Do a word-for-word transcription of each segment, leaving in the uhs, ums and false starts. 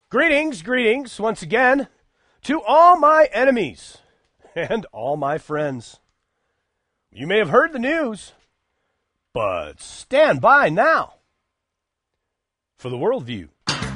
Greetings, greetings, once again, to all my enemies and all my friends. You may have heard the news, but stand by now for the worldview.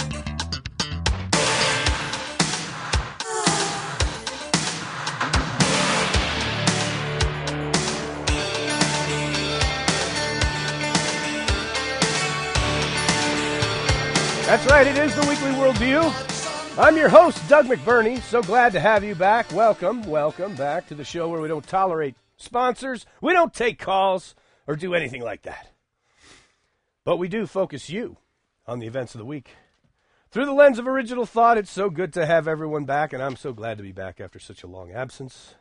That's right, it is the Weekly Worldview. I'm your host, Doug McBurney. So glad to have you back. Welcome, welcome back to the show where we don't tolerate sponsors, we don't take calls, or do anything like that. But we do focus you on the events of the week. Through the lens of original thought, it's so good to have everyone back, and I'm so glad to be back after such a long absence.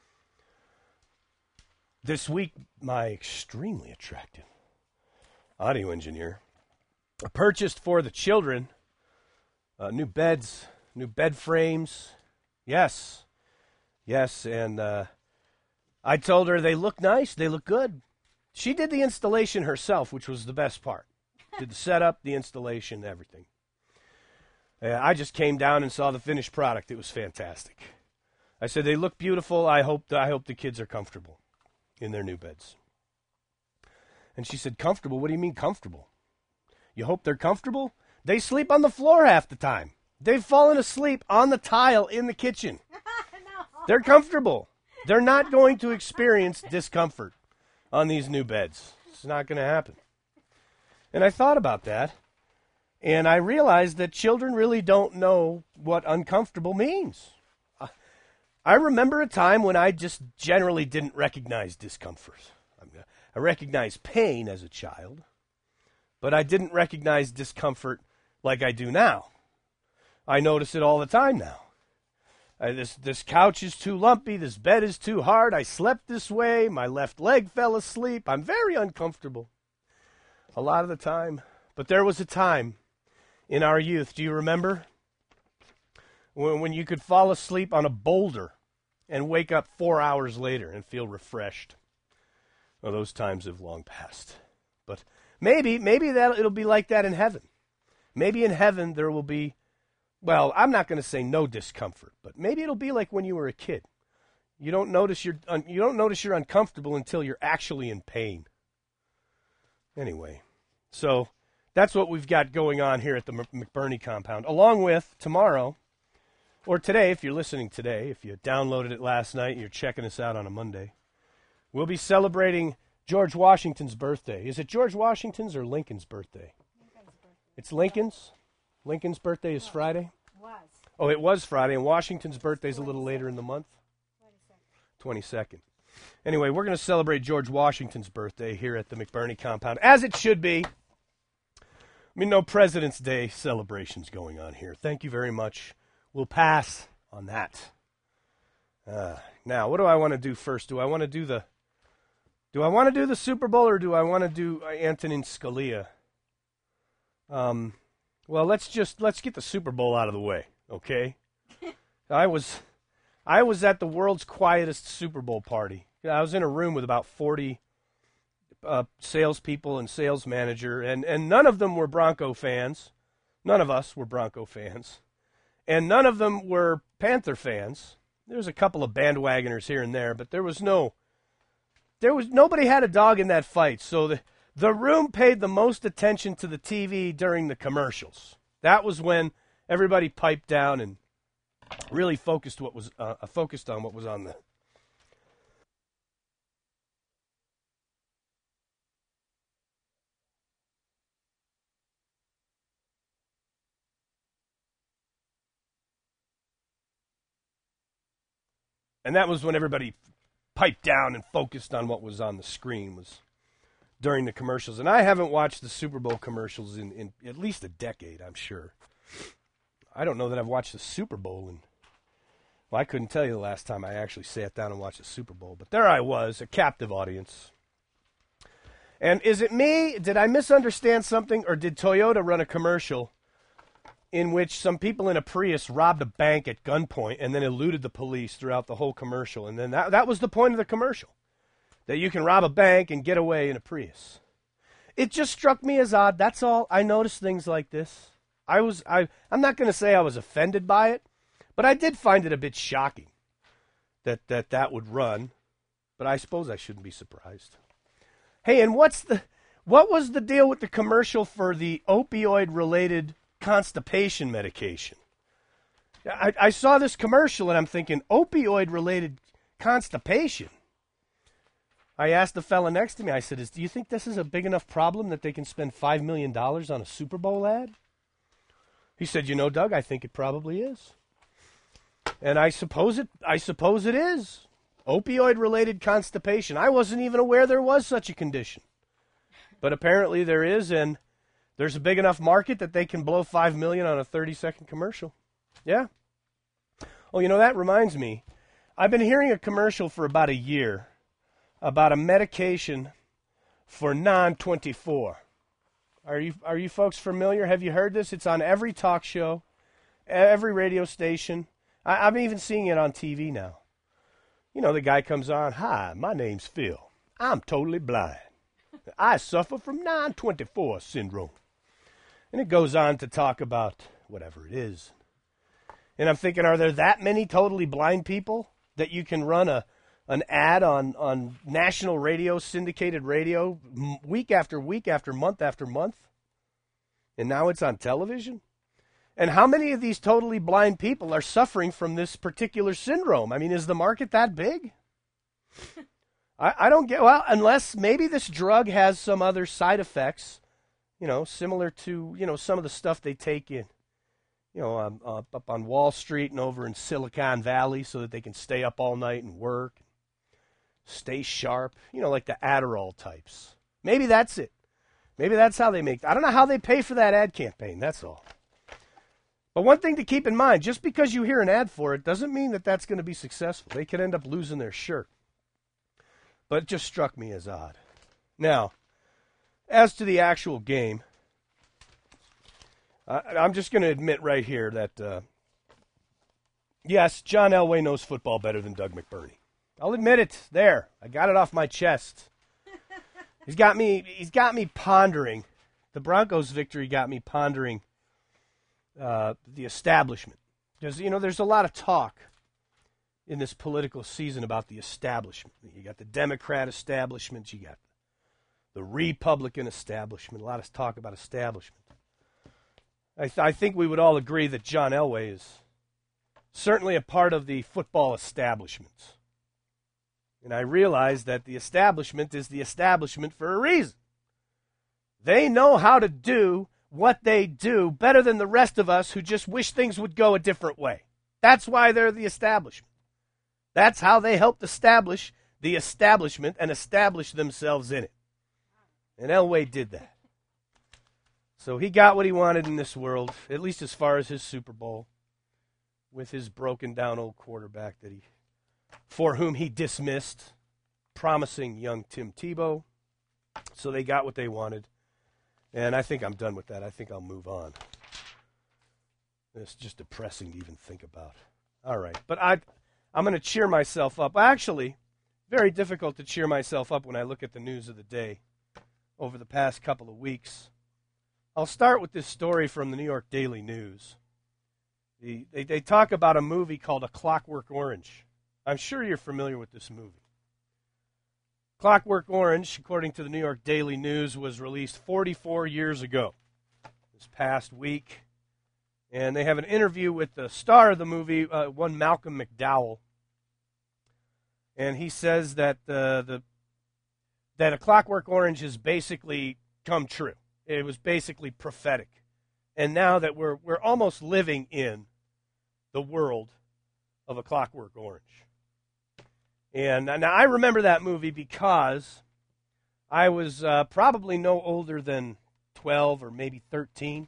This week, my extremely attractive audio engineer purchased for the children uh, new beds, new bed frames. Yes, yes, and uh, I told her they look nice, they look good. She did the installation herself, which was the best part. Did the setup, the installation, everything. Uh, I just came down and saw the finished product. It was fantastic. I said they look beautiful. I hope I hope the kids are comfortable in their new beds. And she said, "Comfortable? What do you mean comfortable? You hope they're comfortable? They sleep on the floor half the time. They've fallen asleep on the tile in the kitchen. No. They're comfortable. They're not going to experience discomfort on these new beds. It's not going to happen." And I thought about that, and I realized that children really don't know what uncomfortable means. I remember a time when I just generally didn't recognize discomfort. I recognized pain as a child, but I didn't recognize discomfort like I do now. I notice it all the time now. I, this, this couch is too lumpy. This bed is too hard. I slept this way. My left leg fell asleep. I'm very uncomfortable a lot of the time. But there was a time in our youth, do you remember? When, when you could fall asleep on a boulder and wake up four hours later and feel refreshed. Well, those times have long passed. But Maybe, maybe that it'll be like that in heaven. Maybe in heaven there will be, well, I'm not going to say no discomfort, but maybe it'll be like when you were a kid. You don't notice you're un, you don't notice you're uncomfortable until you're actually in pain. Anyway, so that's what we've got going on here at the McBurney compound, along with tomorrow, or today, if you're listening today, if you downloaded it last night and you're checking us out on a Monday, we'll be celebrating George Washington's birthday. Is it George Washington's or Lincoln's birthday? Lincoln's birthday. It's Lincoln's? Lincoln's birthday is Friday? Was. Oh, it was Friday, and Washington's birthday is a little later in the month? twenty-second. twenty-second. Anyway, we're going to celebrate George Washington's birthday here at the McBurney compound, as it should be. I mean, no President's Day celebrations going on here. Thank you very much. We'll pass on that. Uh, now, what do I want to do first? Do I want to do the Do I want to do the Super Bowl or do I want to do Antonin Scalia? Um, well, let's just let's get the Super Bowl out of the way, okay? I was I was at the world's quietest Super Bowl party. I was in a room with about forty uh, salespeople and sales manager, and, and none of them were Bronco fans. None of us were Bronco fans, and none of them were Panther fans. There was a couple of bandwagoners here and there, but there was no. There was nobody had a dog in that fight, so the the room paid the most attention to the T V during the commercials. That was when everybody piped down and really focused what was uh, focused on what was on the. And that was when everybody piped down and focused on what was on the screen was during the commercials. And I haven't watched the Super Bowl commercials in, in at least a decade, I'm sure. I don't know that I've watched the Super Bowl in, well, I couldn't tell you the last time I actually sat down and watched the Super Bowl. But there I was, a captive audience. And is it me? Did I misunderstand something? Or did Toyota run a commercial in which some people in a Prius robbed a bank at gunpoint and then eluded the police throughout the whole commercial? And then that, that was the point of the commercial, that you can rob a bank and get away in a Prius. It just struck me as odd. That's all. I noticed things like this. I was I I'm not going to say I was offended by it, but I did find it a bit shocking that that that would run. But I suppose I shouldn't be surprised. Hey, and what's the what was the deal with the commercial for the opioid-related constipation medication? I, I saw this commercial and I'm thinking, opioid-related constipation. I asked the fella next to me, I said, "Is do you think this is a big enough problem that they can spend five million dollars on a Super Bowl ad?" He said, "You know, Doug, I think it probably is." And I suppose it I suppose it is. Opioid-related constipation. I wasn't even aware there was such a condition. But apparently there is, and there's a big enough market that they can blow five million dollars on a thirty-second commercial. Yeah. Oh, you know, that reminds me. I've been hearing a commercial for about a year about a medication for non twenty-four. Are you are you folks familiar? Have you heard this? It's on every talk show, every radio station. I, I'm even seeing it on T V now. You know, the guy comes on, "Hi, my name's Phil. I'm totally blind. I suffer from non twenty-four syndrome." And it goes on to talk about whatever it is. And I'm thinking, are there that many totally blind people that you can run a an ad on, on national radio, syndicated radio, m- week after week after month after month? And now it's on television? And how many of these totally blind people are suffering from this particular syndrome? I mean, is the market that big? I, I don't get, well, unless maybe this drug has some other side effects, you know, similar to, you know, some of the stuff they take in, you know, um, uh, up on Wall Street and over in Silicon Valley so that they can stay up all night and work, stay sharp, you know, like the Adderall types. Maybe that's it. Maybe that's how they make, I don't know how they pay for that ad campaign, that's all. But one thing to keep in mind, just because you hear an ad for it doesn't mean that that's going to be successful. They could end up losing their shirt. But it just struck me as odd. Now, as to the actual game, uh, I'm just going to admit right here that, uh, yes, John Elway knows football better than Doug McBurney. I'll admit it. There, I got it off my chest. He's got me. He's got me pondering. The Broncos' victory got me pondering uh, the establishment, because you know there's a lot of talk in this political season about the establishment. You got the Democrat establishment, you got the Republican establishment. A lot of talk about establishment. I, th- I think we would all agree that John Elway is certainly a part of the football establishment. And I realize that the establishment is the establishment for a reason. They know how to do what they do better than the rest of us who just wish things would go a different way. That's why they're the establishment. That's how they helped establish the establishment and establish themselves in it. And Elway did that. So he got what he wanted in this world, at least as far as his Super Bowl, with his broken down old quarterback that he, for whom he dismissed, promising young Tim Tebow. So they got what they wanted. And I think I'm done with that. I think I'll move on. It's just depressing to even think about. All right. But I, I'm going to cheer myself up. Actually, very difficult to cheer myself up when I look at the news of the day over the past couple of weeks. I'll start with this story from the New York Daily News. The, they, they talk about a movie called A Clockwork Orange. I'm sure you're familiar with this movie. Clockwork Orange, according to the New York Daily News, was released forty-four years ago, this past week. And they have an interview with the star of the movie, uh, one Malcolm McDowell. And he says that uh, the that A Clockwork Orange has basically come true. It was basically prophetic. And now that we're we're almost living in the world of A Clockwork Orange. And now I remember that movie because I was uh, probably no older than twelve or maybe thirteen.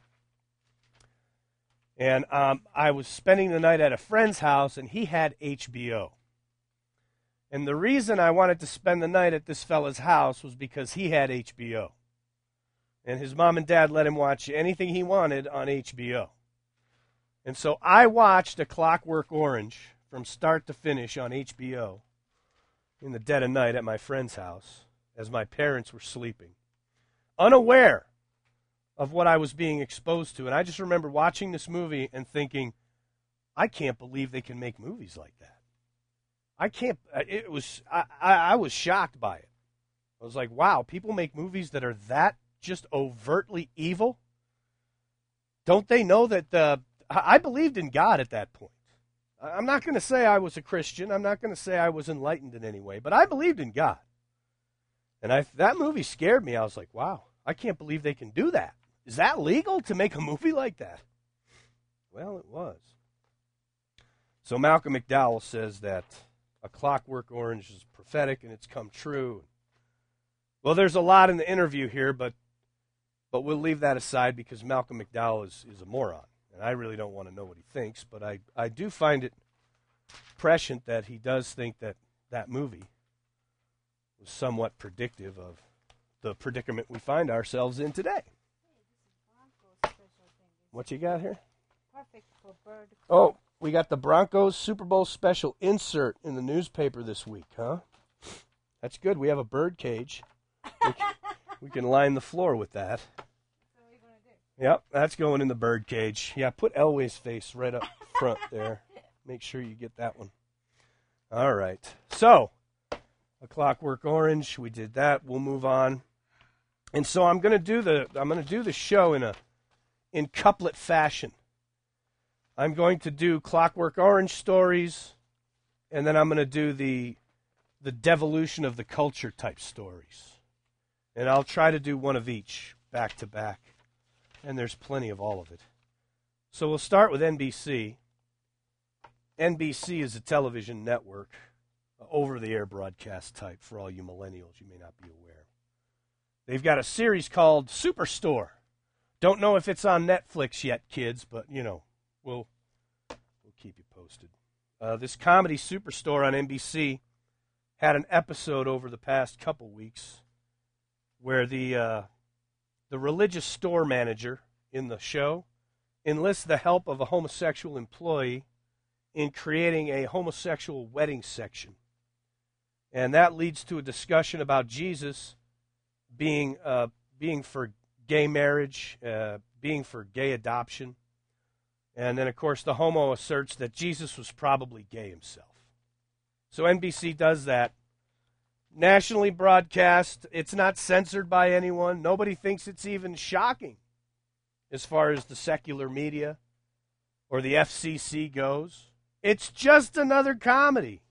And um, I was spending the night at a friend's house, and he had H B O. And the reason I wanted to spend the night at this fella's house was because he had H B O. And his mom and dad let him watch anything he wanted on H B O. And so I watched A Clockwork Orange from start to finish on H B O in the dead of night at my friend's house as my parents were sleeping, unaware of what I was being exposed to. And I just remember watching this movie and thinking, I can't believe they can make movies like that. I can't, it was, I, I, I was shocked by it. I was like, wow, people make movies that are that just overtly evil? Don't they know that the, I believed in God at that point. I'm not going to say I was a Christian. I'm not going to say I was enlightened in any way, but I believed in God. And I, that movie scared me. I was like, wow, I can't believe they can do that. Is that legal to make a movie like that? Well, it was. So Malcolm McDowell says that A Clockwork Orange is prophetic and it's come true. Well, there's a lot in the interview here, but but we'll leave that aside because Malcolm McDowell is, is a moron. And I really don't want to know what he thinks, but I, I do find it prescient that he does think that that movie was somewhat predictive of the predicament we find ourselves in today. What you got here? Perfect for bird. Oh, we got the Broncos Super Bowl special insert in the newspaper this week, huh? That's good. We have a bird cage. We can, we can line the floor with that. So what are you going to do? Yep, that's going in the bird cage. Yeah, put Elway's face right up front there. Make sure you get that one. All right. So, A Clockwork Orange, we did that. We'll move on. And so I'm going to do the I'm going to do the show in a in couplet fashion. I'm going to do Clockwork Orange stories, and then I'm going to do the the devolution of the culture type stories. And I'll try to do one of each back to back. And there's plenty of all of it. So we'll start with N B C. N B C is a television network, over-the-air broadcast type for all you millennials. You may not be aware. They've got a series called Superstore. Don't know if it's on Netflix yet, kids, but, you know, we'll, we'll keep you posted. Uh, this comedy Superstore on N B C had an episode over the past couple weeks where the uh, the religious store manager in the show enlists the help of a homosexual employee in creating a homosexual wedding section. And that leads to a discussion about Jesus being uh, being for gay marriage, uh, being for gay adoption. And then, of course, the homo asserts that Jesus was probably gay himself. So N B C does that. Nationally broadcast. It's not censored by anyone. Nobody thinks it's even shocking as far as the secular media or the F C C goes. It's just another comedy.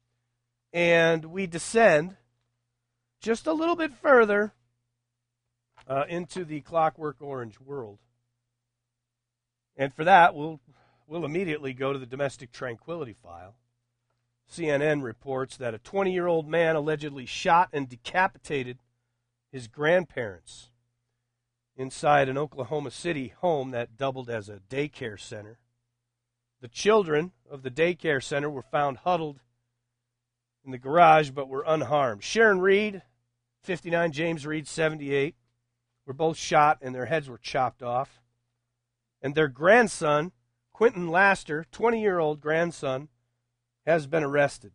And we descend just a little bit further uh, into the Clockwork Orange world. And for that, we'll we'll immediately go to the domestic tranquility file. C N N reports that a twenty-year-old man allegedly shot and decapitated his grandparents inside an Oklahoma City home that doubled as a daycare center. The children of the daycare center were found huddled in the garage but were unharmed. Sharon Reed, fifty-nine, James Reed, seventy-eight, were both shot and their heads were chopped off. And their grandson, Quentin Laster, twenty-year-old grandson, has been arrested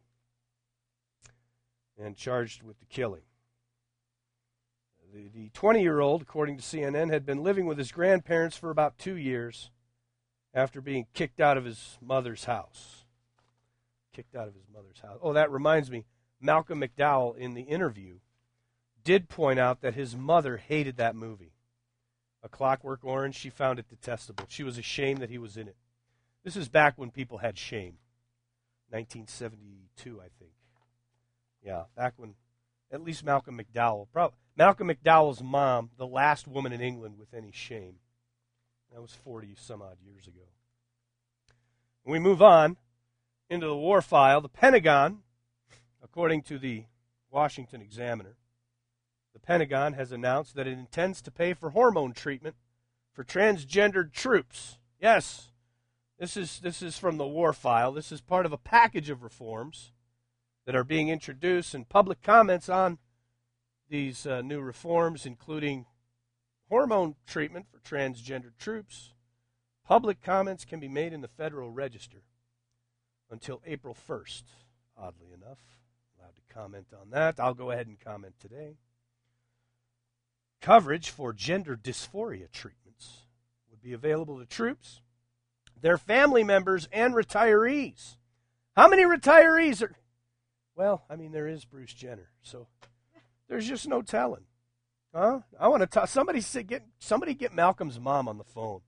and charged with the killing. The, the twenty-year-old, according to C N N, had been living with his grandparents for about two years after being kicked out of his mother's house. Kicked out of his mother's house. Oh, that reminds me, Malcolm McDowell in the interview did point out that his mother hated that movie. A Clockwork Orange, she found it detestable. She was ashamed that he was in it. This is back when people had shame. nineteen seventy-two, I think. Yeah, back when, at least Malcolm McDowell. Probably, Malcolm McDowell's mom, the last woman in England with any shame. That was forty some odd years ago. And we move on into the war file. The Pentagon, according to the Washington Examiner, the Pentagon has announced that it intends to pay for hormone treatment for transgendered troops. Yes, this is this is from the war file. This is part of a package of reforms that are being introduced, and public comments on these uh, new reforms, including hormone treatment for transgendered troops. Public comments can be made in the Federal Register until April first, oddly enough. Allowed to comment on that. I'll go ahead and comment today. Coverage for gender dysphoria treatments would be available to troops, their family members, and retirees. How many retirees are... Well, I mean, there is Bruce Jenner, so there's just no telling. Huh? I want to talk... Somebody sit, get, somebody get Malcolm's mom on the phone.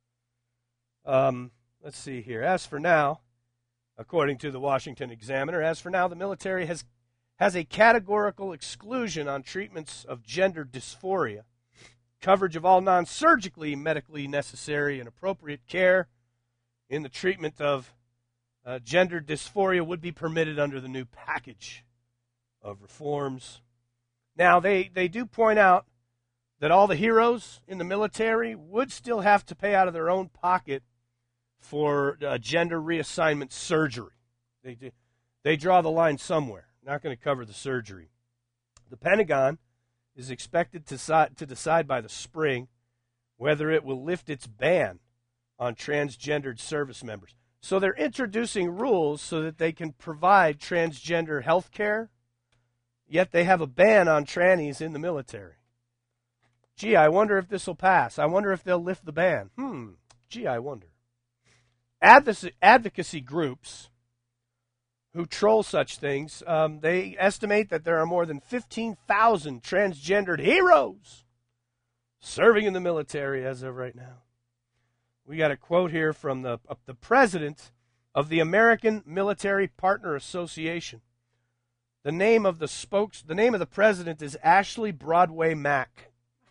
Um, let's see here. As for now, according to the Washington Examiner, as for now, the military has has a categorical exclusion on treatments of gender dysphoria. Coverage of all non-surgically medically necessary and appropriate care in the treatment of uh, gender dysphoria would be permitted under the new package of reforms. Now, they, they do point out that all the heroes in the military would still have to pay out of their own pocket for uh, gender reassignment surgery. They, they draw the line somewhere. Not going to cover the surgery. The Pentagon is expected to, si- to decide by the spring whether it will lift its ban on transgendered service members. So they're introducing rules so that they can provide transgender health care, yet they have a ban on trannies in the military. Gee, I wonder if this will pass. I wonder if they'll lift the ban. Hmm, gee, I wonder. Advocacy, advocacy groups who troll such things, um, they estimate that there are more than fifteen thousand transgendered heroes serving in the military as of right now. We got a quote here from the, uh, the president of the American Military Partner Association. The name of the spokes, the name of the president is Ashley Broadway Mack.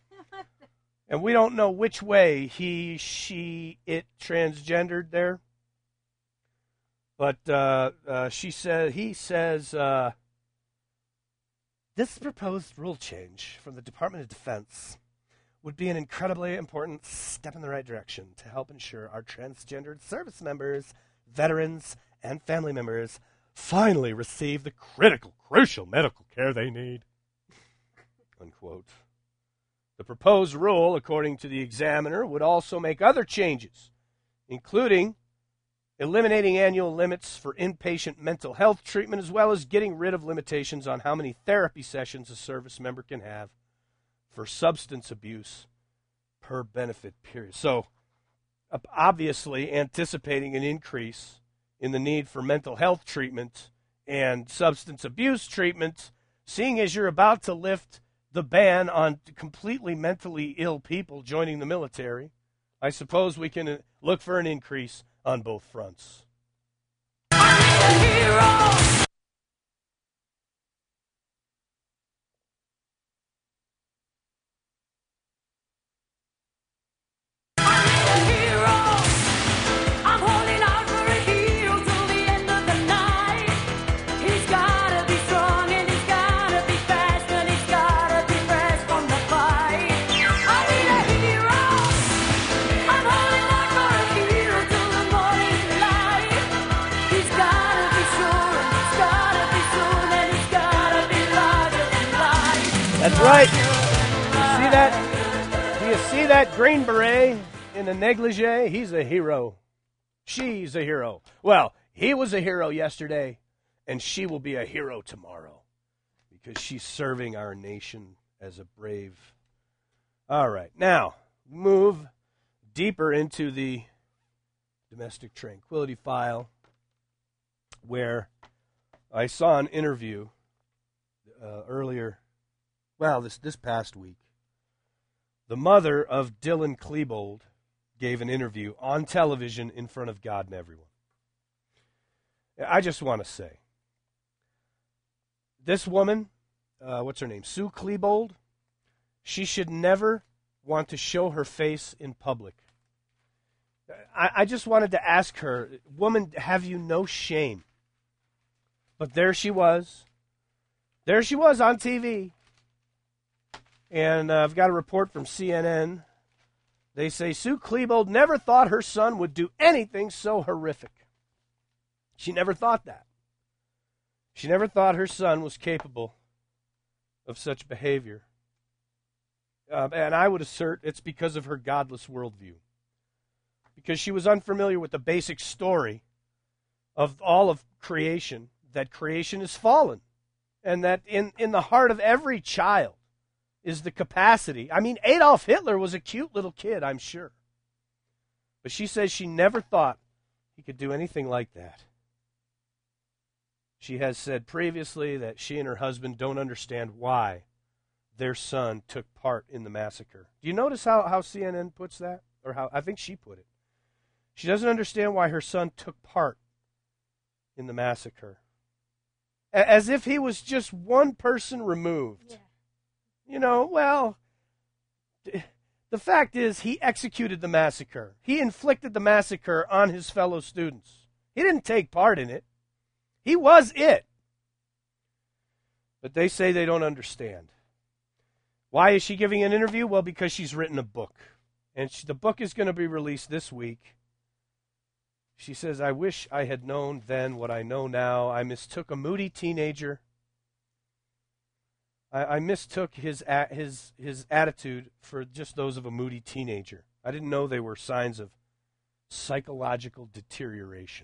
And we don't know which way he, she, it transgendered there. But uh, uh, she said, he says, uh, this proposed rule change from the Department of Defense would be an incredibly important step in the right direction to help ensure our transgendered service members, veterans, and family members finally receive the critical, crucial medical care they need. Unquote. The proposed rule, according to the Examiner, would also make other changes, including eliminating annual limits for inpatient mental health treatment, as well as getting rid of limitations on how many therapy sessions a service member can have for substance abuse per benefit period. So, obviously anticipating an increase in the need for mental health treatment and substance abuse treatment, seeing as you're about to lift the ban on completely mentally ill people joining the military, I suppose we can look for an increase on both fronts. That's right. You see that? Do you see that green beret in the negligee? He's a hero. She's a hero. Well, he was a hero yesterday, and she will be a hero tomorrow because she's serving our nation as a brave. All right. Now, move deeper into the domestic tranquility file where I saw an interview uh, earlier. Well, this, this past week, the mother of Dylan Klebold gave an interview on television in front of God and everyone. I just want to say, this woman, uh, what's her name, Sue Klebold, she should never want to show her face in public. I, I just wanted to ask her, woman, have you no shame? But there she was. There she was on T V. And uh, I've got a report from C N N. They say Sue Klebold never thought her son would do anything so horrific. She never thought that. She never thought her son was capable of such behavior. Uh, and I would assert it's because of her godless worldview. Because she was unfamiliar with the basic story of all of creation, that creation is fallen. And that in, in the heart of every child, is the capacity. I mean, Adolf Hitler was a cute little kid, I'm sure. But she says she never thought he could do anything like that. She has said previously that she and her husband don't understand why their son took part in the massacre. Do you notice how, how C N N puts that? Or how I think she put it. She doesn't understand why her son took part in the massacre. As if he was just one person removed. Yeah. You know, well, the fact is he executed the massacre. He inflicted the massacre on his fellow students. He didn't take part in it. He was it. But they say they don't understand. Why is she giving an interview? Well, because she's written a book. And she, the book is going to be released this week. She says, I wish I had known then what I know now. I mistook a moody teenager. I, I mistook his, a, his, his attitude for just those of a moody teenager. I didn't know they were signs of psychological deterioration.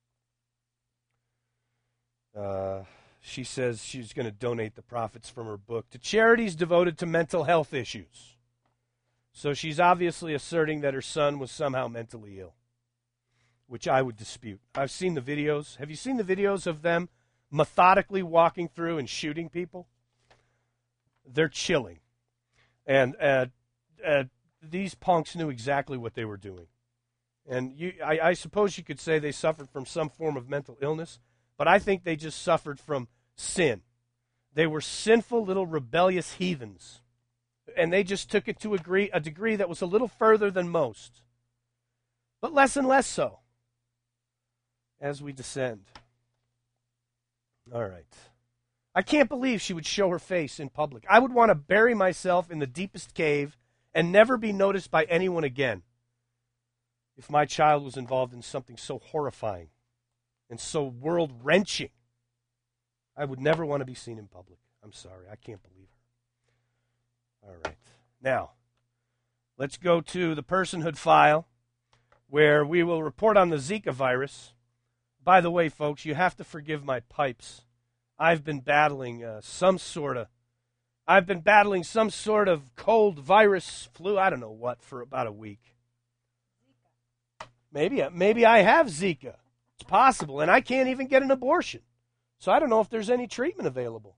Uh, she says she's going to donate the profits from her book to charities devoted to mental health issues. So she's obviously asserting that her son was somehow mentally ill, which I would dispute. I've seen the videos. Have you seen the videos of them methodically walking through and shooting people? They're chilling. And uh, uh, these punks knew exactly what they were doing. And you, I, I suppose you could say they suffered from some form of mental illness, but I think they just suffered from sin. They were sinful little rebellious heathens. And they just took it to a degree, a degree that was a little further than most. But less and less so as we descend. All right. I can't believe she would show her face in public. I would want to bury myself in the deepest cave and never be noticed by anyone again if my child was involved in something so horrifying and so world-wrenching. I would never want to be seen in public. I'm sorry. I can't believe her. All right. Now, let's go to the personhood file where we will report on the Zika virus. By the way, folks, you have to forgive my pipes. I've been battling uh, some sort of, I've been battling some sort of cold virus flu, I don't know what, for about a week. Maybe, maybe I have Zika. It's possible, and I can't even get an abortion. So I don't know if there's any treatment available.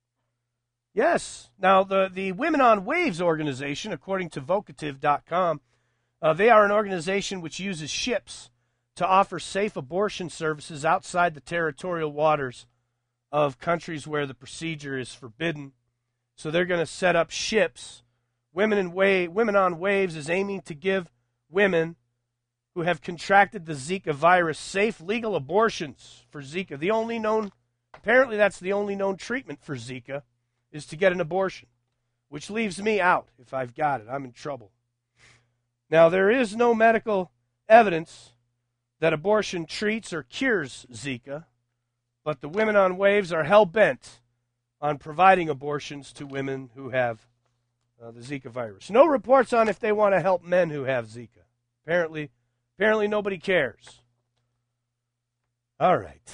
Yes. Now, the, the Women on Waves organization, according to vocative dot com, uh, they are an organization which uses ships to offer safe abortion services outside the territorial waters of countries where the procedure is forbidden. So they're going to set up ships. Women, in Wa- Women on Waves is aiming to give women who have contracted the Zika virus safe legal abortions for Zika. The only known, apparently that's the only known treatment for Zika, is to get an abortion, which leaves me out. If I've got it, I'm in trouble. Now, there is no medical evidence that abortion treats or cures Zika, but the Women on Waves are hell-bent on providing abortions to women who have uh, the Zika virus. No reports on if they want to help men who have Zika. Apparently, apparently nobody cares. All right.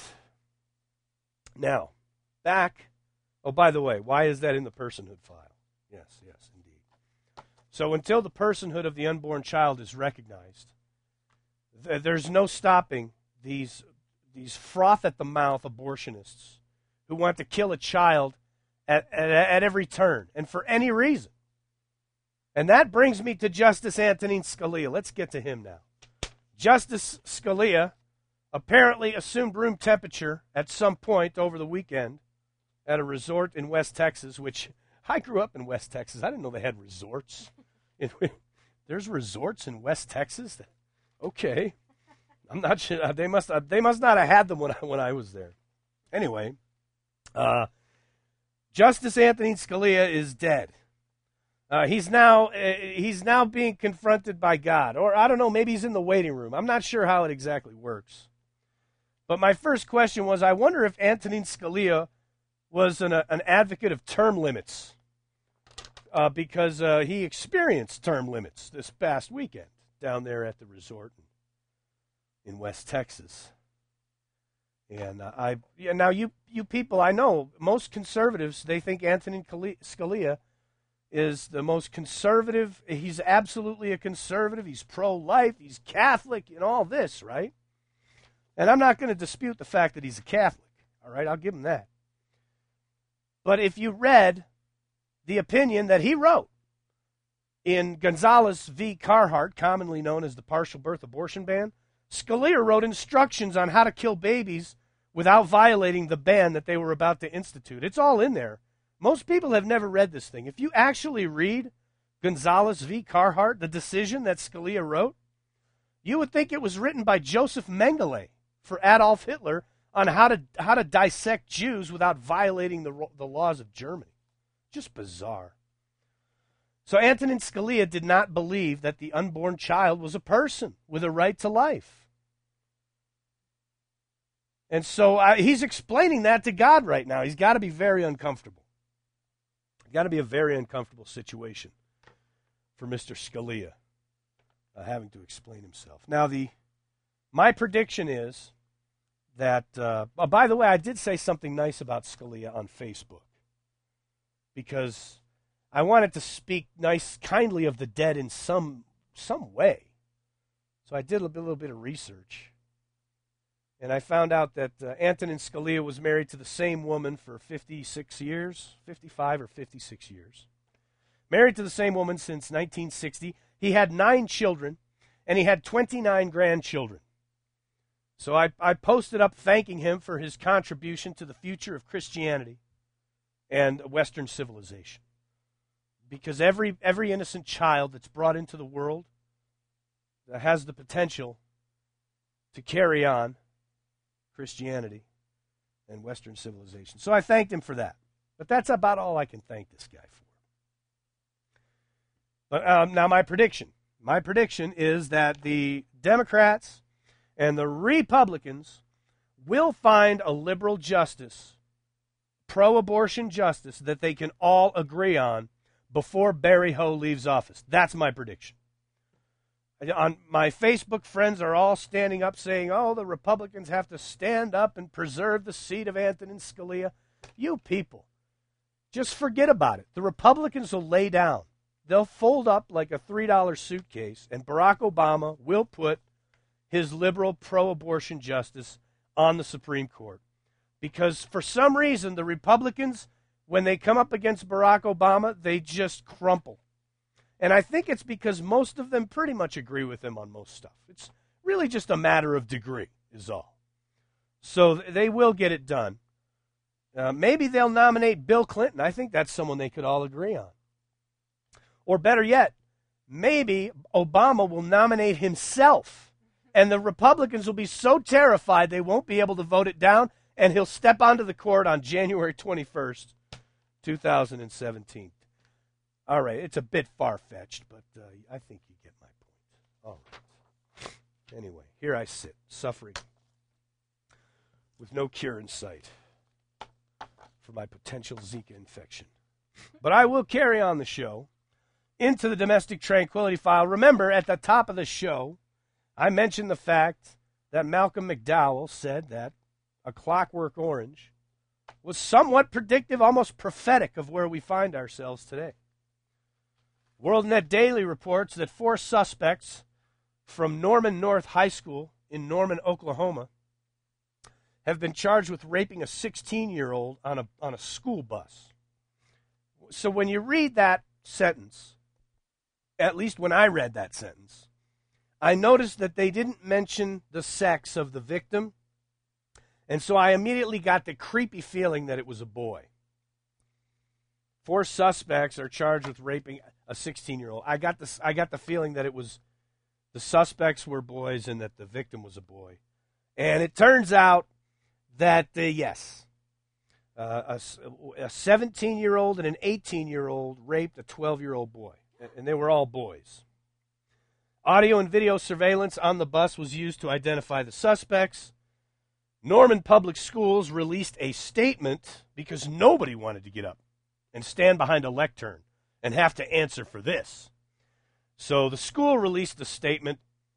Now, back. Oh, by the way, why is that in the personhood file? Yes, yes, indeed. So until the personhood of the unborn child is recognized, th- there's no stopping these these froth-at-the-mouth abortionists who want to kill a child at, at, at every turn and for any reason. And that brings me to Justice Antonin Scalia. Let's get to him now. Justice Scalia apparently assumed room temperature at some point over the weekend at a resort in West Texas, which I grew up in West Texas. I didn't know they had resorts. There's resorts in West Texas? Okay. I'm not sure. They must they must not have had them when I, when I was there. Anyway, uh, Justice Antonin Scalia is dead. Uh, he's now uh, he's now being confronted by God. Or I don't know, maybe he's in the waiting room. I'm not sure how it exactly works. But my first question was, I wonder if Antonin Scalia was an, uh, an advocate of term limits uh, because uh, he experienced term limits this past weekend down there at the resort in West Texas. And uh, I yeah, now you you people, I know most conservatives, they think Antonin Scalia is the most conservative. He's absolutely a conservative. He's pro-life. He's Catholic and all this, right? And I'm not going to dispute the fact that he's a Catholic, all right? I'll give him that. But if you read the opinion that he wrote in Gonzalez v. Carhart, commonly known as the partial birth abortion ban, Scalia wrote instructions on how to kill babies without violating the ban that they were about to institute. It's all in there. Most people have never read this thing. If you actually read Gonzalez v. Carhart, the decision that Scalia wrote, you would think it was written by Joseph Mengele for Adolf Hitler on how to how to dissect Jews without violating the, the laws of Germany. Just bizarre. So Antonin Scalia did not believe that the unborn child was a person with a right to life. And so uh, he's explaining that to God right now. He's got to be very uncomfortable. It's got to be a very uncomfortable situation for Mister Scalia uh, having to explain himself. Now, the my prediction is that, uh, oh, by the way, I did say something nice about Scalia on Facebook because I wanted to speak nice, kindly of the dead in some some way. So I did a little bit of research. And I found out that uh, Antonin Scalia was married to the same woman for fifty-six years, fifty-five or fifty-six years. Married to the same woman since nineteen sixty. He had nine children, and he had twenty-nine grandchildren. So I, I posted up thanking him for his contribution to the future of Christianity and Western civilization. Because every every innocent child that's brought into the world has the potential to carry on Christianity and Western civilization. So I thanked him for that. But that's about all I can thank this guy for. But um, now my prediction. My prediction is that the Democrats and the Republicans will find a liberal justice, pro-abortion justice, that they can all agree on before Barry Ho leaves office. That's my prediction. On my Facebook friends are all standing up saying, oh, the Republicans have to stand up and preserve the seat of Antonin Scalia. You people, just forget about it. The Republicans will lay down. They'll fold up like a three dollar suitcase, and Barack Obama will put his liberal pro-abortion justice on the Supreme Court. Because for some reason, the Republicans, when they come up against Barack Obama, they just crumple. And I think it's because most of them pretty much agree with him on most stuff. It's really just a matter of degree is all. So they will get it done. Uh, maybe they'll nominate Bill Clinton. I think that's someone they could all agree on. Or better yet, maybe Obama will nominate himself, and the Republicans will be so terrified they won't be able to vote it down, and he'll step onto the court on January twenty-first, two thousand seventeen. All right, it's a bit far-fetched, but uh, I think you get my point. All right. Anyway, here I sit, suffering with no cure in sight for my potential Zika infection. But I will carry on the show into the Domestic Tranquility File. Remember, at the top of the show, I mentioned the fact that Malcolm McDowell said that A Clockwork Orange was somewhat predictive, almost prophetic of where we find ourselves today. WorldNet Daily reports that four suspects from Norman North High School in Norman, Oklahoma, have been charged with raping a sixteen-year-old on a on a school bus. So when you read that sentence, at least when I read that sentence, I noticed that they didn't mention the sex of the victim, and so I immediately got the creepy feeling that it was a boy. Four suspects are charged with raping a sixteen-year-old. I got this. I got the feeling that it was the suspects were boys and that the victim was a boy. And it turns out that uh, yes, uh, a seventeen-year-old and an eighteen-year-old raped a twelve-year-old boy, and they were all boys. Audio and video surveillance on the bus was used to identify the suspects. Norman Public Schools released a statement because nobody wanted to get up and stand behind a lectern and have to answer for this. So the school released a statement.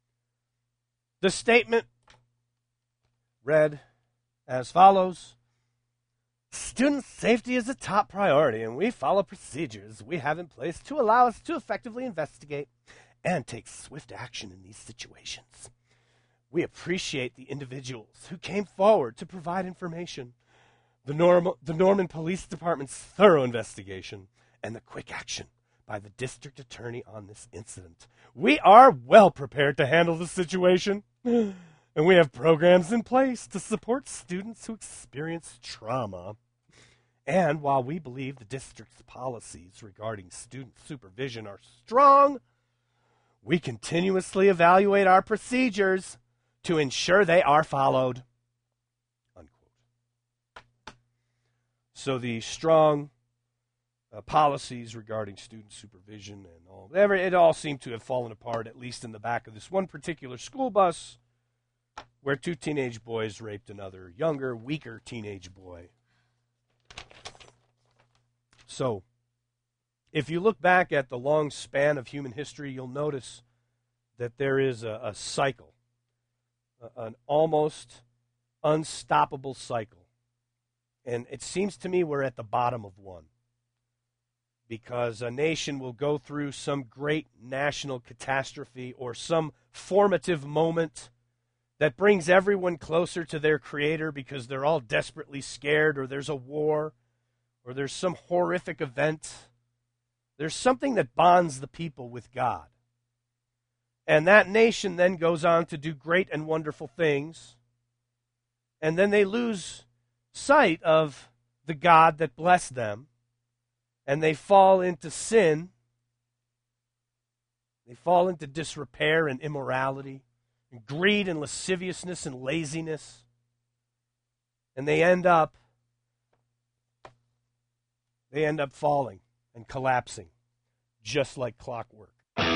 The statement read as follows. Student safety is a top priority, and we follow procedures we have in place to allow us to effectively investigate and take swift action in these situations. We appreciate the individuals who came forward to provide information, the, Norm- the Norman Police Department's thorough investigation, and the quick action by the district attorney on this incident. We are well prepared to handle the situation, and we have programs in place to support students who experience trauma. And while we believe the district's policies regarding student supervision are strong, we continuously evaluate our procedures to ensure they are followed. Unquote. So the strong uh, policies regarding student supervision and all, it all seemed to have fallen apart, at least in the back of this one particular school bus, where two teenage boys raped another younger, weaker teenage boy. So, if you look back at the long span of human history, you'll notice that there is a, a cycle, a, an almost unstoppable cycle. And it seems to me we're at the bottom of one, because a nation will go through some great national catastrophe or some formative moment that brings everyone closer to their creator because they're all desperately scared, or there's a war, or there's some horrific event. There's something that bonds the people with God. And that nation then goes on to do great and wonderful things. And then they lose sight of the God that blessed them. And they fall into sin. They fall into disrepair and immorality, and greed and lasciviousness and laziness. And they end up They end up falling and collapsing, just like clockwork.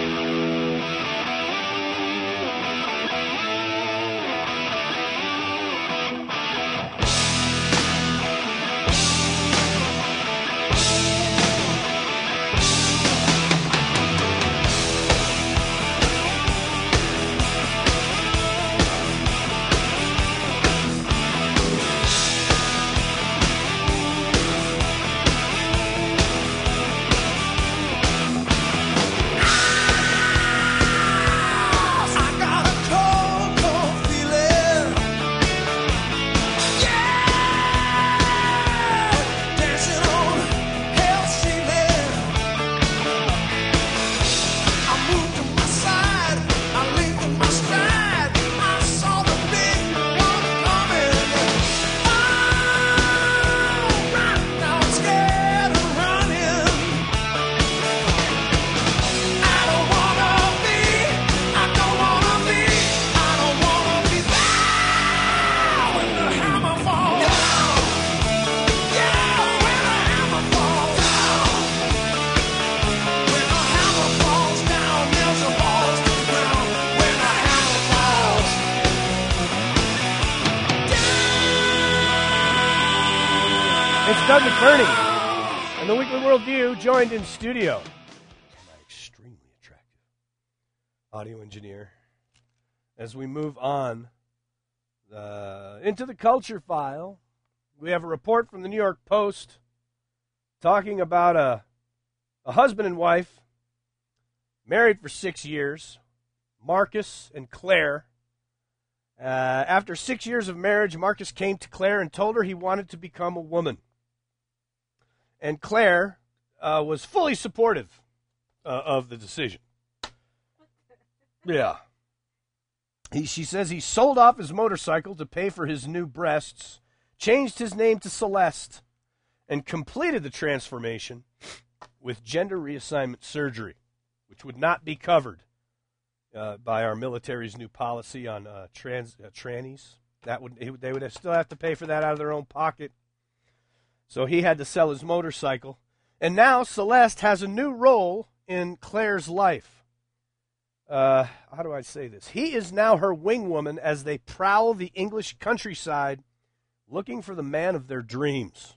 Doug McBurney and the Weekly Worldview joined in studio by my extremely attractive audio engineer as we move on uh, into the culture file. We have a report from the New York Post talking about a, a husband and wife married for six years, Marcus and Claire. Uh, after six years of marriage, Marcus came to Claire and told her he wanted to become a woman. And Claire uh, was fully supportive uh, of the decision. Yeah. He, she says he sold off his motorcycle to pay for his new breasts, changed his name to Celeste, and completed the transformation with gender reassignment surgery, which would not be covered uh, by our military's new policy on uh, trans uh, trannies. That would they would still have to pay for that out of their own pocket. So he had to sell his motorcycle. And now Celeste has a new role in Claire's life. Uh, how do I say this? He is now her wing woman as they prowl the English countryside looking for the man of their dreams.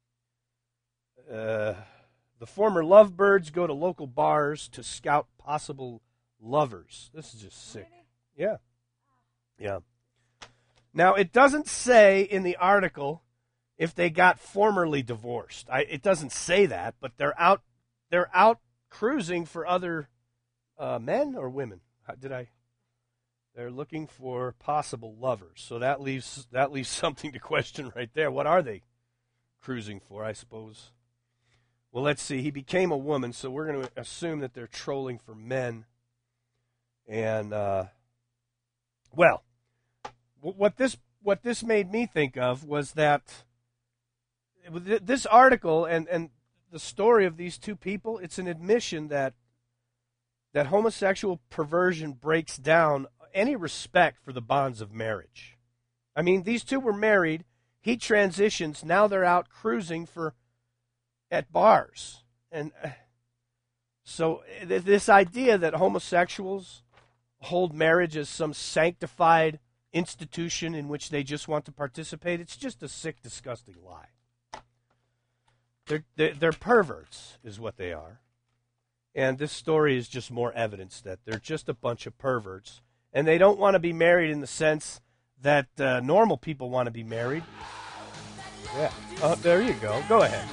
Uh, the former lovebirds go to local bars to scout possible lovers. This is just sick. Yeah. Yeah. Now, it doesn't say in the article if they got formerly divorced. I, it doesn't say that, but they're out they're out cruising for other uh, men or women. How, did I? They're looking for possible lovers. So that leaves that leaves something to question right there. What are they cruising for, I suppose? Well, let's see. He became a woman, so we're going to assume that they're trolling for men. And uh, well, what this what this made me think of was that this article and, and the story of these two people, it's an admission that that homosexual perversion breaks down any respect for the bonds of marriage. I mean, these two were married. He transitions. Now they're out cruising for at bars. And uh, so th- this idea that homosexuals hold marriage as some sanctified institution in which they just want to participate, it's just a sick, disgusting lie. They're, they're, they're perverts is what they are. And this story is just more evidence that they're just a bunch of perverts. And they don't want to be married in the sense that uh, normal people want to be married. Yeah. Oh, there you go. Go ahead.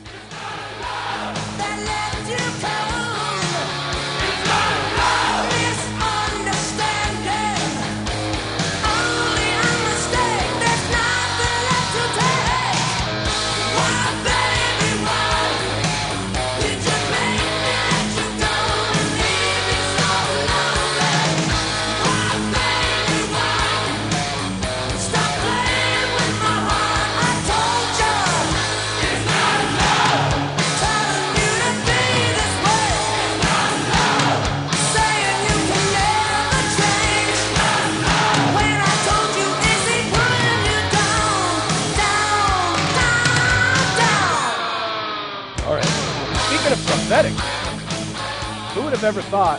Prophetic. Who would have ever thought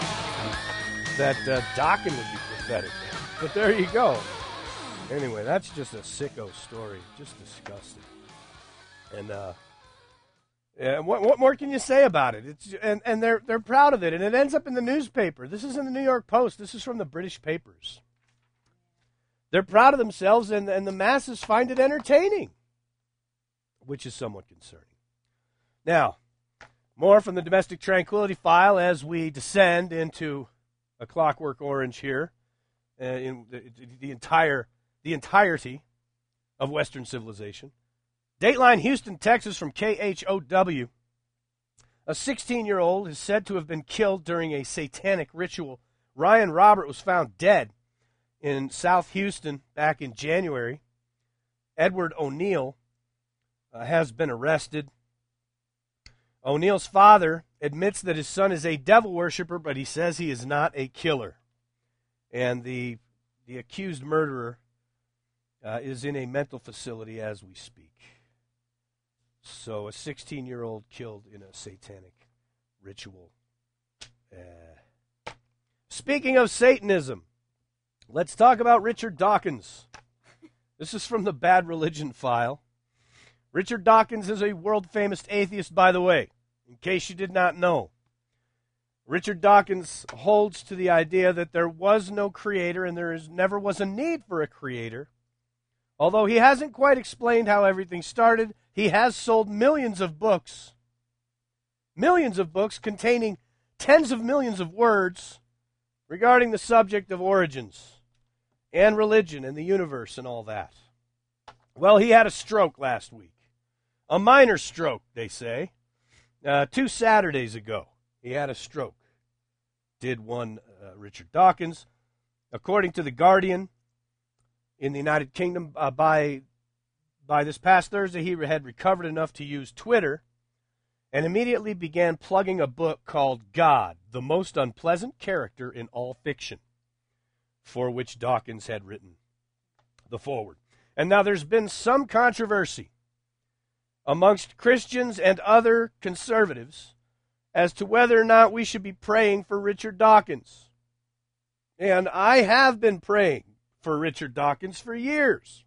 that uh, Dokken would be prophetic? But there you go. Anyway, that's just a sicko story. Just disgusting. And uh, yeah, what, what more can you say about it? It's and, and they're they're proud of it, and it ends up in the newspaper. This is in the New York Post. This is from the British papers. They're proud of themselves, and, and the masses find it entertaining, which is somewhat concerning. Now, more from the Domestic Tranquility File as we descend into A Clockwork Orange here, uh, in the, the entire the entirety of Western civilization. Dateline Houston, Texas from K H O W. A sixteen-year-old is said to have been killed during a satanic ritual. Ryan Robert was found dead in South Houston back in January. Edward O'Neill uh, has been arrested. O'Neill's father admits that his son is a devil worshiper, but he says he is not a killer. And the the accused murderer uh, is in a mental facility as we speak. So a sixteen-year-old killed in a satanic ritual. Uh. Speaking of Satanism, let's talk about Richard Dawkins. This is from the Bad Religion File. Richard Dawkins is a world-famous atheist, by the way, in case you did not know. Richard Dawkins holds to the idea that there was no creator and there is, never was a need for a creator. Although he hasn't quite explained how everything started, he has sold millions of books, millions of books containing tens of millions of words regarding the subject of origins and religion and the universe and all that. Well, he had a stroke last week. A minor stroke, they say. Uh, two Saturdays ago, he had a stroke. Did one uh, Richard Dawkins. According to The Guardian, in the United Kingdom, uh, by, by this past Thursday, he had recovered enough to use Twitter and immediately began plugging a book called God, the Most Unpleasant Character in All Fiction, for which Dawkins had written the foreword. And now there's been some controversy amongst Christians and other conservatives as to whether or not we should be praying for Richard Dawkins. And I have been praying for Richard Dawkins for years.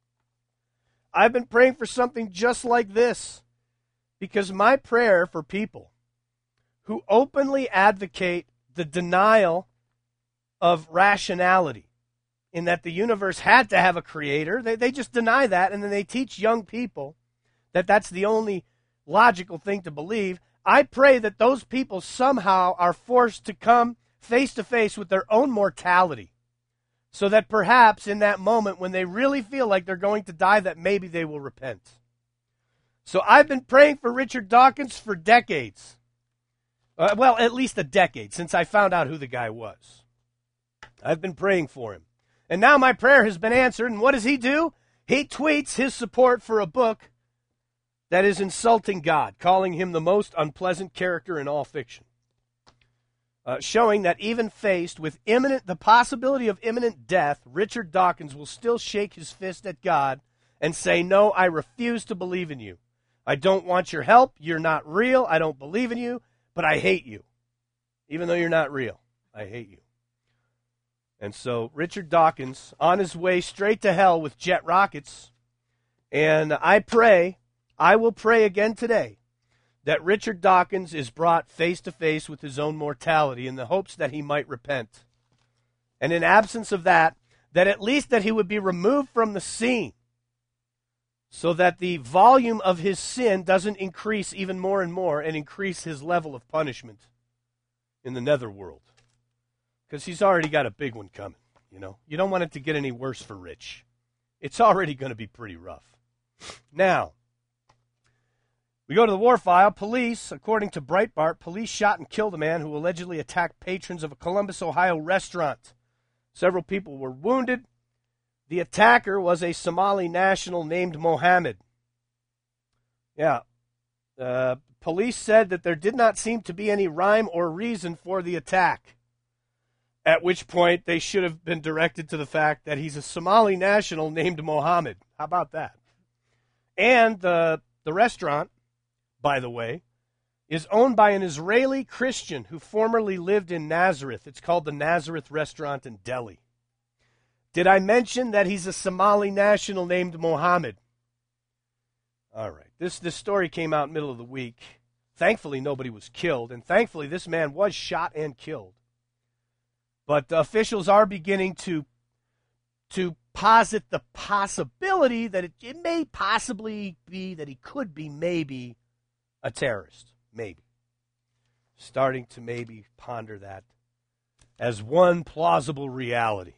I've been praying for something just like this, because my prayer for people who openly advocate the denial of rationality in that the universe had to have a creator. They, they just deny that, and then they teach young people that that's the only logical thing to believe. I pray that those people somehow are forced to come face to face with their own mortality, so that perhaps in that moment when they really feel like they're going to die, that maybe they will repent. So I've been praying for Richard Dawkins for decades. Uh, well, at least a decade, since I found out who the guy was. I've been praying for him. And now my prayer has been answered, and what does he do? He tweets his support for a book that is insulting God, calling him the most unpleasant character in all fiction. Uh, showing that even faced with imminent, the possibility of imminent death, Richard Dawkins will still shake his fist at God and say, no, I refuse to believe in you. I don't want your help. You're not real. I don't believe in you, but I hate you. Even though you're not real, I hate you. And so Richard Dawkins, on his way straight to hell with jet rockets, and I pray, I will pray again today, that Richard Dawkins is brought face to face with his own mortality in the hopes that he might repent. And in absence of that, that at least that he would be removed from the scene so that the volume of his sin doesn't increase even more and more and increase his level of punishment in the netherworld. Because he's already got a big one coming, you know. You don't want it to get any worse for Rich. It's already going to be pretty rough. Now, we go to the war file. Police, according to Breitbart, police shot and killed a man who allegedly attacked patrons of a Columbus, Ohio restaurant. Several people were wounded. The attacker was a Somali national named Mohammed. Yeah. Uh, police said that there did not seem to be any rhyme or reason for the attack, at which point they should have been directed to the fact that he's a Somali national named Mohammed. How about that? And the, the restaurant, by the way, is owned by an Israeli Christian who formerly lived in Nazareth. It's called the Nazareth Restaurant in Delhi. Did I mention that he's a Somali national named Mohammed? All right. This, this story came out middle of the week. Thankfully, nobody was killed, and thankfully, this man was shot and killed. But uh, officials are beginning to, to posit the possibility that it, it may possibly be that he could be maybe a terrorist. Maybe. Starting to maybe ponder that as one plausible reality.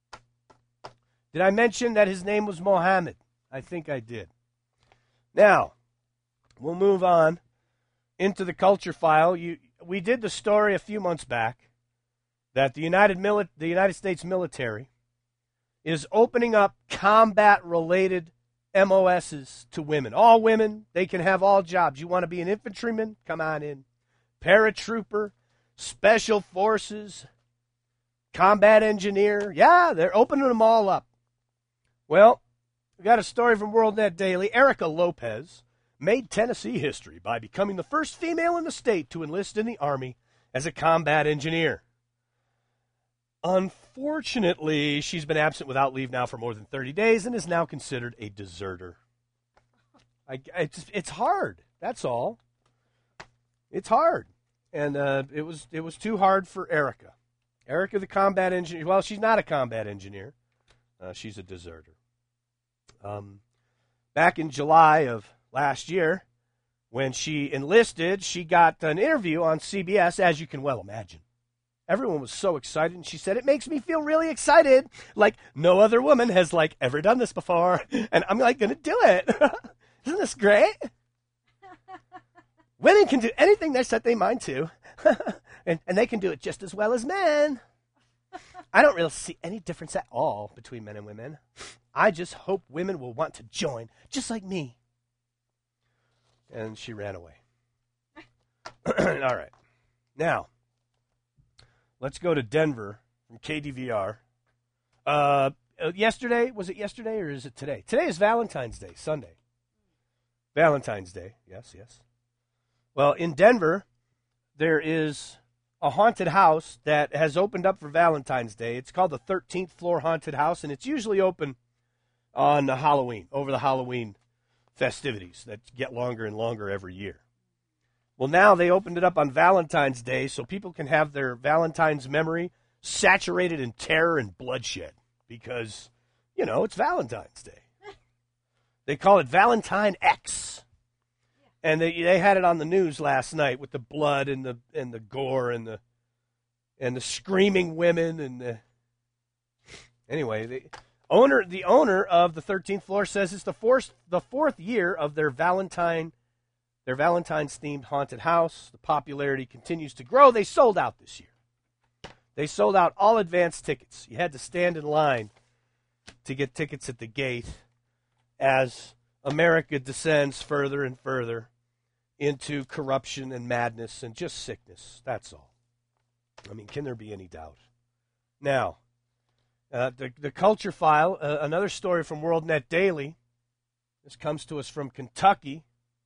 Did I mention that his name was Mohammed? I think I did. Now, we'll move on into the culture file. You, we did the story a few months back that the United, Mili- the United States military is opening up combat-related M O Ss to women. All women, they can have all jobs. You want to be an infantryman? Come on in. Paratrooper, special forces, combat engineer. Yeah, they're opening them all up. Well, we got a story from WorldNet Daily. Erica Lopez made Tennessee history by becoming the first female in the state to enlist in the Army as a combat engineer. Unfortunately, she's been absent without leave now for more than thirty days and is now considered a deserter. I, it's, it's hard. That's all. It's hard. And uh, it was it was too hard for Erica. Erica, the combat engineer. Well, she's not a combat engineer. Uh, she's a deserter. Um, back in July of last year, when she enlisted, she got an interview on C B S, as you can well imagine. Everyone was so excited, and she said, it makes me feel really excited, like no other woman has, like, ever done this before, and I'm, like, going to do it. Isn't this great? Women can do anything they set their mind to, and, and they can do it just as well as men. I don't really see any difference at all between men and women. I just hope women will want to join, just like me. And she ran away. All right. Now, let's go to Denver from K D V R. Uh, yesterday, was it yesterday or is it today? Today is Valentine's Day, Sunday. Valentine's Day, yes, yes. Well, in Denver, there is a haunted house that has opened up for Valentine's Day. It's called the thirteenth Floor Haunted House, and it's usually open on Halloween, over the Halloween festivities that get longer and longer every year. Well, now they opened it up on Valentine's Day so people can have their Valentine's memory saturated in terror and bloodshed. because, you know, it's Valentine's Day. They call it Valentine X. And they they had it on the news last night with the blood and the and the gore and the and the screaming women and the anyway, the owner the owner of the thirteenth floor says it's the fourth the fourth year of their Valentine their Valentine's themed haunted house. The popularity continues to grow. They sold out this year. They sold out all advance tickets. You had to stand in line to get tickets at the gate as America descends further and further into corruption and madness and just sickness. That's all. I mean, can there be any doubt? Now, uh, the, the Culture File, uh, another story from WorldNet Daily. This comes to us from Kentucky.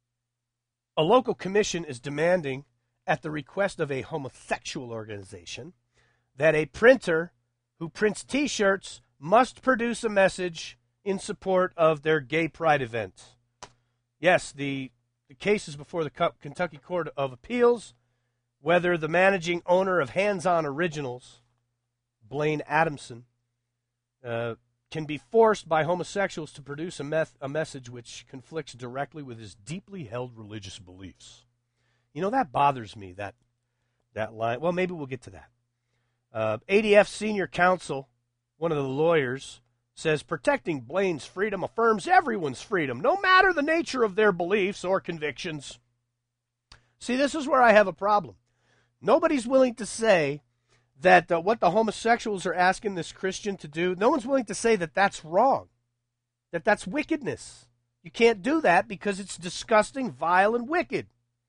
A local commission is demanding, at the request of a homosexual organization, that a printer who prints T-shirts must produce a message in support of their gay pride event. Yes, the, the case is before the Kentucky Court of Appeals, whether the managing owner of Hands On Originals, Blaine Adamson, uh, can be forced by homosexuals to produce a, meth- a message which conflicts directly with his deeply held religious beliefs. You know, that bothers me, that that line. Well, maybe we'll get to that. Uh, A D F senior counsel, one of the lawyers, says protecting Blaine's freedom affirms everyone's freedom, no matter the nature of their beliefs or convictions. See, this is where I have a problem. Nobody's willing to say that uh, what the homosexuals are asking this Christian to do, no one's willing to say that that's wrong, that that's wickedness. You can't do that because it's disgusting, vile, and wicked.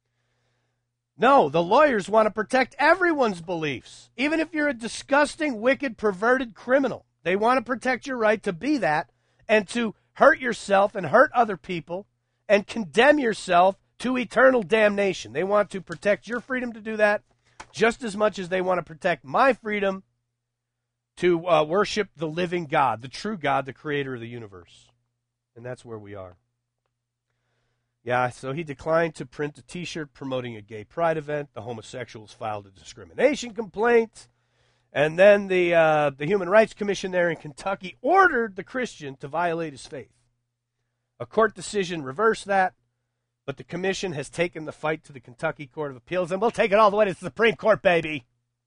No, the lawyers want to protect everyone's beliefs, even if you're a disgusting, wicked, perverted criminal. They want to protect your right to be that and to hurt yourself and hurt other people and condemn yourself to eternal damnation. They want to protect your freedom to do that just as much as they want to protect my freedom to uh, worship the living God, the true God, the creator of the universe. And that's where we are. Yeah, so he declined to print a T-shirt promoting a gay pride event. The homosexuals filed a discrimination complaint. And then the uh, the Human Rights Commission there in Kentucky ordered the Christian to violate his faith. A court decision reversed that, but the commission has taken the fight to the Kentucky Court of Appeals, and we'll take it all the way to the Supreme Court, baby.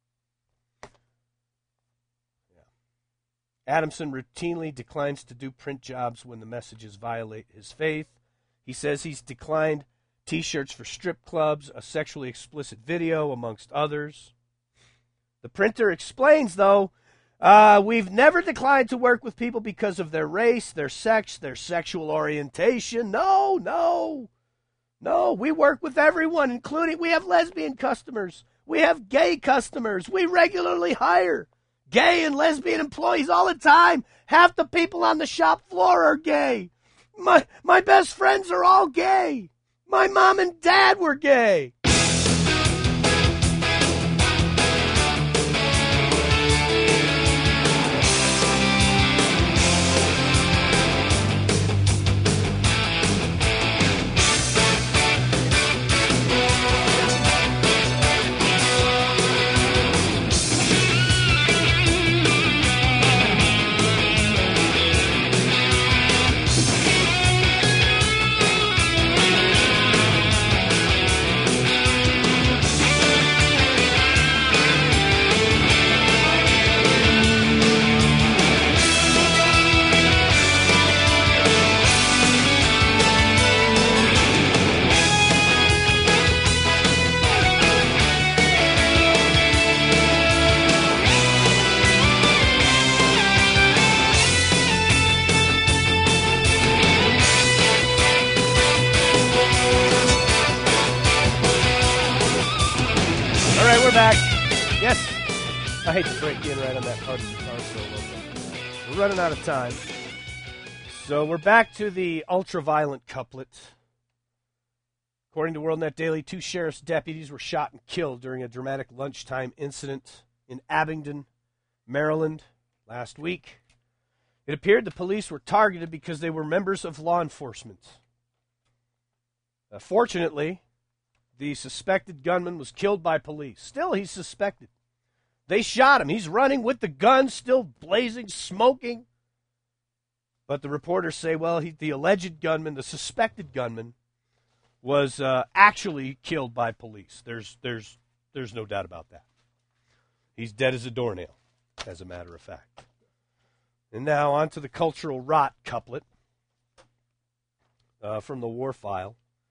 Yeah. Adamson routinely declines to do print jobs when the messages violate his faith. He says he's declined T-shirts for strip clubs, a sexually explicit video, amongst others. The printer explains, though, uh, we've never declined to work with people because of their race, their sex, their sexual orientation. No, no, no. We work with everyone, including we have lesbian customers. We have gay customers. We regularly hire gay and lesbian employees all the time. Half the people on the shop floor are gay. My my best friends are all gay. My mom and dad were gay. I hate to break in right on that part of the guitar solo, but we're running out of time. So we're back to the ultra-violent couplet. According to WorldNet Daily, two sheriff's deputies were shot and killed during a dramatic lunchtime incident in Abingdon, Maryland, last week. It appeared the police were targeted because they were members of law enforcement. Uh, fortunately, the suspected gunman was killed by police. Still, he's suspected. They shot him. He's running with the gun still blazing, smoking. But the reporters say, well, he, the alleged gunman, the suspected gunman, was uh, actually killed by police. There's, there's, there's no doubt about that. He's dead as a doornail, as a matter of fact. And now on to the cultural rot couplet uh, from the War File.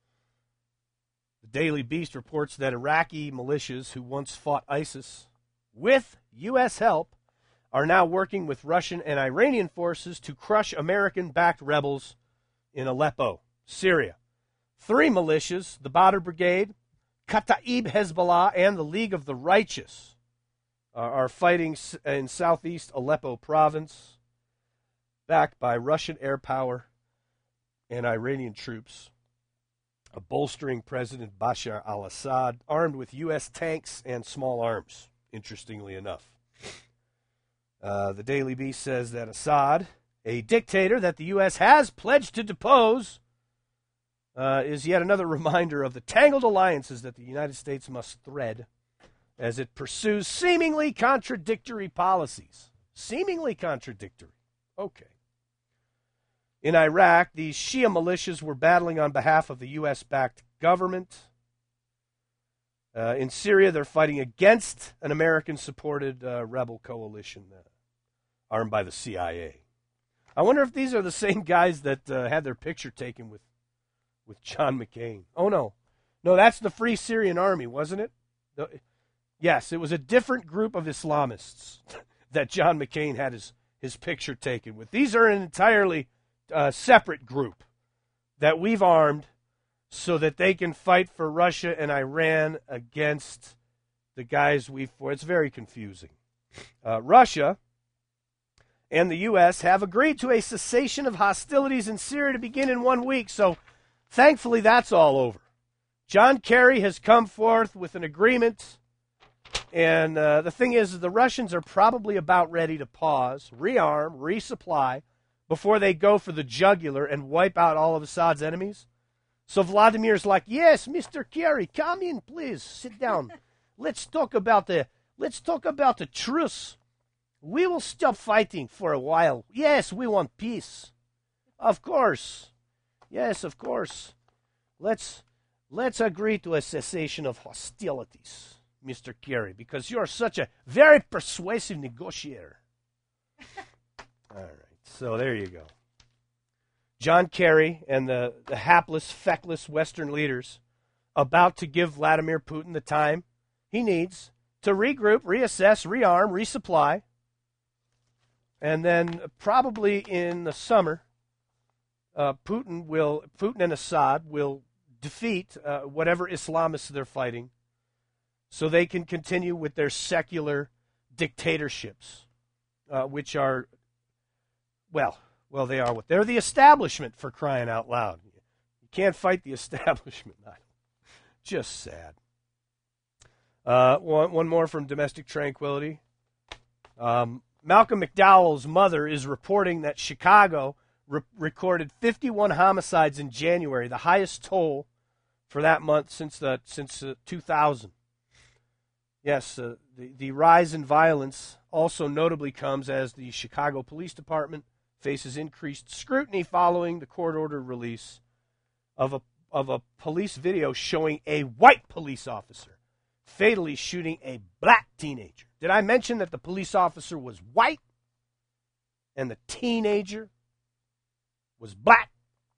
The Daily Beast reports that Iraqi militias who once fought ISIS with U S help are now working with Russian and Iranian forces to crush American-backed rebels in Aleppo, Syria. Three militias, the Badr Brigade, Kataib Hezbollah, and the League of the Righteous, uh, are fighting in southeast Aleppo province, backed by Russian air power and Iranian troops, bolstering President Bashar al-Assad, armed with U S tanks and small arms, interestingly enough. Uh, the Daily Beast says that Assad, a dictator that the U S has pledged to depose, uh, is yet another reminder of the tangled alliances that the United States must thread as it pursues seemingly contradictory policies. Seemingly contradictory. Okay. In Iraq, these Shia militias were battling on behalf of the U S-backed government. Uh, in Syria, they're fighting against an American-supported uh, rebel coalition uh, armed by the C I A. I wonder if these are the same guys that uh, had their picture taken with, with John McCain. Oh, no. No, that's the Free Syrian Army, wasn't it? The, yes, it was a different group of Islamists that John McCain had his, his picture taken with. These are an entirely uh, separate group that we've armed so that they can fight for Russia and Iran against the guys we've for. It's very confusing. Uh, Russia and the U S have agreed to a cessation of hostilities in Syria to begin in one week, so thankfully that's all over. John Kerry has come forth with an agreement, and uh, the thing is, the Russians are probably about ready to pause, rearm, resupply, before they go for the jugular and wipe out all of Assad's enemies. So Vladimir's like, yes, Mister Kerry, come in, please, sit down. Let's talk about the let's talk about the truce. We will stop fighting for a while. Yes, we want peace. Of course. Yes, of course. Let's let's agree to a cessation of hostilities, Mister Kerry, because you're such a very persuasive negotiator. All right. So there you go. John Kerry and the, the hapless, feckless Western leaders about to give Vladimir Putin the time he needs to regroup, reassess, rearm, resupply, and then probably in the summer, uh, Putin will Putin and Assad will defeat uh, whatever Islamists they're fighting, so they can continue with their secular dictatorships, uh, which are, well. Well, they are what? They're the establishment, for crying out loud. You can't fight the establishment. Just sad. Uh, one, one more from Domestic Tranquility. Um, Malcolm McDowell's mother is reporting that Chicago re- recorded fifty-one homicides in January, the highest toll for that month since the, since uh, two thousand. Yes, uh, the, the rise in violence also notably comes as the Chicago Police Department faces increased scrutiny following the court-ordered release of a of a police video showing a white police officer fatally shooting a black teenager. Did I mention that the police officer was white and the teenager was black?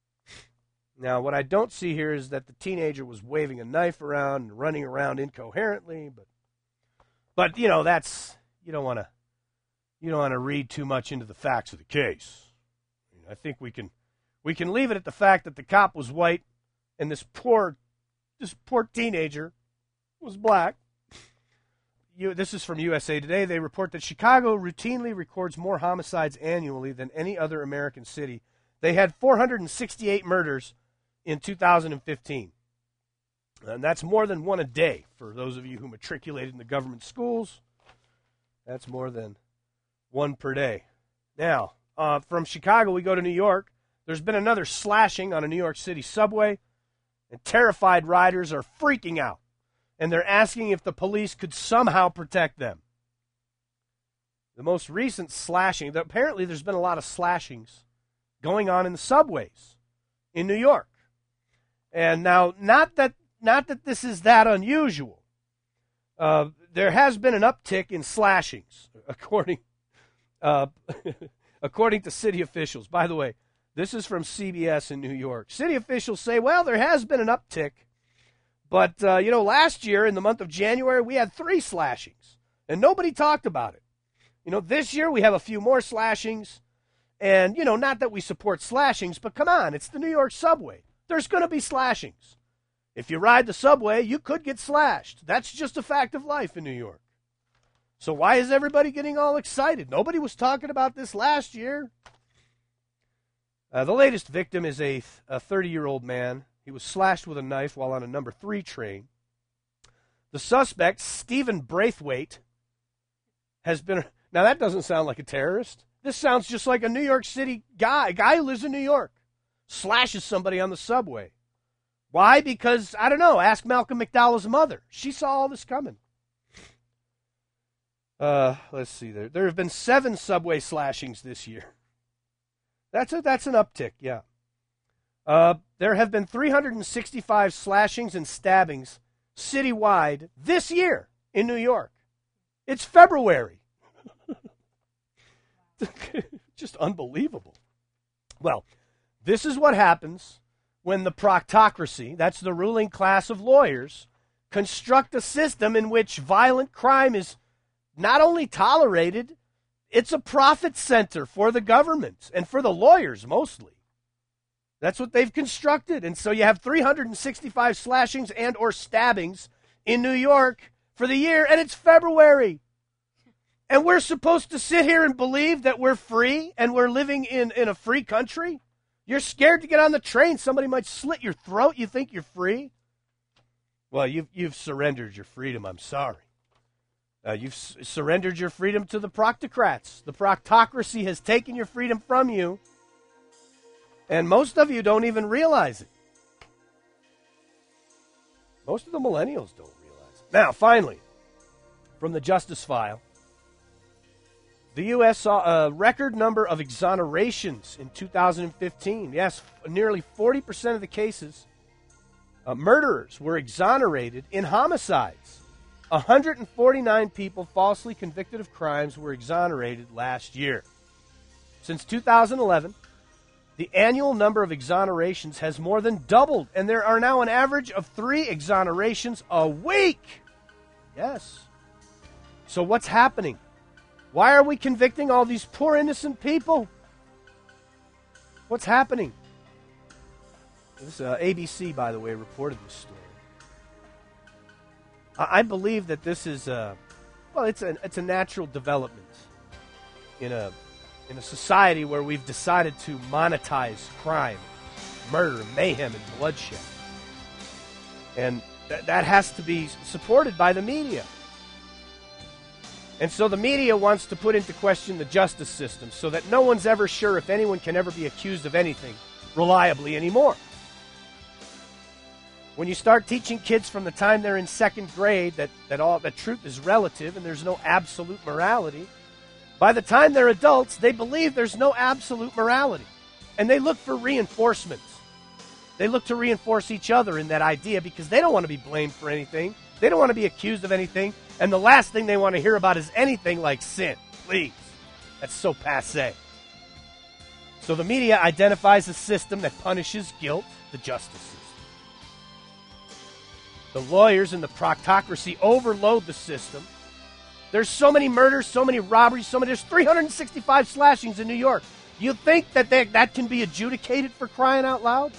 Now, what I don't see here is that the teenager was waving a knife around and running around incoherently, but but you know, that's you don't want to You don't want to read too much into the facts of the case. I think we can we can leave it at the fact that the cop was white and this poor this poor teenager was black. You, this is from U S A Today. They report that Chicago routinely records more homicides annually than any other American city. They had four hundred sixty-eight murders in two thousand fifteen. And that's more than one a day for those of you who matriculated in the government schools. That's more than one per day. Now, uh, from Chicago, we go to New York. There's been another slashing on a New York City subway, and terrified riders are freaking out, and they're asking if the police could somehow protect them. The most recent slashing, apparently there's been a lot of slashings going on in the subways in New York. And now, not that not that this is that unusual. Uh, there has been an uptick in slashings, according uh, according to city officials. By the way, this is from C B S in New York. City officials say, well, there has been an uptick, but, uh, you know, last year in the month of January, we had three slashings, and nobody talked about it. You know, this year we have a few more slashings, and, you know, not that we support slashings, but come on, it's the New York subway. There's going to be slashings. If you ride the subway, you could get slashed. That's just a fact of life in New York. So why is everybody getting all excited? Nobody was talking about this last year. Uh, the latest victim is a thirty-year-old man. He was slashed with a knife while on a number three train. The suspect, Stephen Braithwaite, has been... Now, that doesn't sound like a terrorist. This sounds just like a New York City guy, a guy who lives in New York, slashes somebody on the subway. Why? Because, I don't know, ask Malcolm McDowell's mother. She saw all this coming. Uh, let's see. There there have been seven subway slashings this year. That's a, that's an uptick, yeah. Uh, there have been three hundred sixty-five slashings and stabbings citywide this year in New York. It's February. Just unbelievable. Well, this is what happens when the proctocracy, that's the ruling class of lawyers, construct a system in which violent crime is not only tolerated, it's a profit center for the government and for the lawyers mostly. That's what they've constructed. And so you have three hundred sixty-five slashings and or stabbings in New York for the year, and it's February. And we're supposed to sit here and believe that we're free and we're living in, in a free country? You're scared to get on the train. Somebody might slit your throat. You think you're free? Well, you've, you've surrendered your freedom. I'm sorry. Uh, you've s- surrendered your freedom to the proctocrats. The proctocracy has taken your freedom from you, and most of you don't even realize it. Most of the millennials don't realize it. Now, finally, from the Justice File, the U S saw a record number of exonerations in two thousand fifteen. Yes, nearly forty percent of the cases, uh, murderers were exonerated in homicides. one hundred forty-nine people falsely convicted of crimes were exonerated last year. Since two thousand eleven, the annual number of exonerations has more than doubled, and there are now an average of three exonerations a week. Yes. So what's happening? Why are we convicting all these poor innocent people? What's happening? This uh, A B C, by the way, reported this story. I, I believe that this is, uh, well, it's a it's a natural development in a in a society where we've decided to monetize crime, murder, mayhem, and bloodshed, and th- that has to be supported by the media. And so the media wants to put into question the justice system so that no one's ever sure if anyone can ever be accused of anything reliably anymore. When you start teaching kids from the time they're in second grade that, that all that truth is relative and there's no absolute morality, by the time they're adults, they believe there's no absolute morality. And they look for reinforcement. They look to reinforce each other in that idea because they don't want to be blamed for anything. They don't want to be accused of anything. And the last thing they want to hear about is anything like sin. Please. That's so passé. So the media identifies a system that punishes guilt, the justice system. The lawyers and the proctocracy overload the system. There's so many murders, so many robberies, so many. There's three hundred sixty-five slashings in New York. You think that they, that can be adjudicated for crying out loud?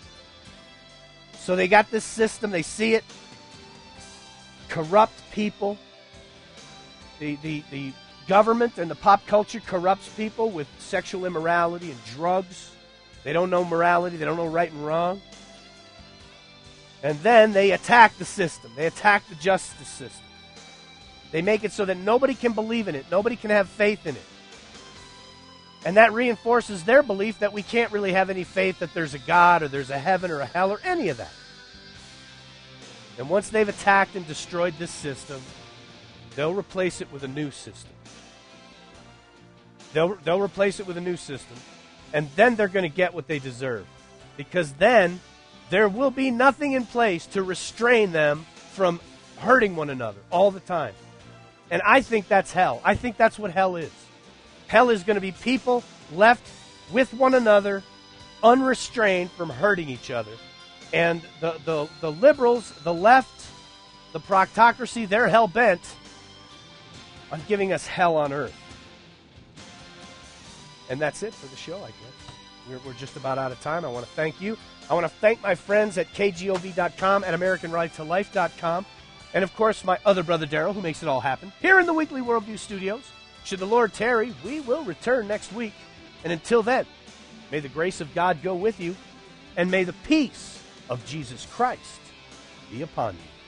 So they got this system. They see it. Corrupt people. The, the, the government and the pop culture corrupts people with sexual immorality and drugs. They don't know morality. They don't know right and wrong. And then they attack the system. They attack the justice system. They make it so that nobody can believe in it. Nobody can have faith in it. And that reinforces their belief that we can't really have any faith that there's a God or there's a heaven or a hell or any of that. And once they've attacked and destroyed this system, they'll replace it with a new system. They'll, they'll replace it with a new system, and then they're going to get what they deserve. Because then there will be nothing in place to restrain them from hurting one another all the time. And I think that's hell. I think that's what hell is. Hell is going to be people left with one another, unrestrained from hurting each other. And the, the, the liberals, the left, the proctocracy, they're hell-bent on giving us hell on earth. And that's it for the show, I guess. We're, we're just about out of time. I want to thank you. I want to thank my friends at K G O V dot com and American Right to Life dot com. And, of course, my other brother, Daryl, who makes it all happen, here in the Weekly Worldview Studios. Should the Lord tarry, we will return next week. And until then, may the grace of God go with you, and may the peace of Jesus Christ be upon you.